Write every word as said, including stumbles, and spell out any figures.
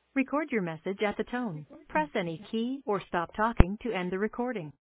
Record your message at the tone. Press any key or stop talking to end the recording.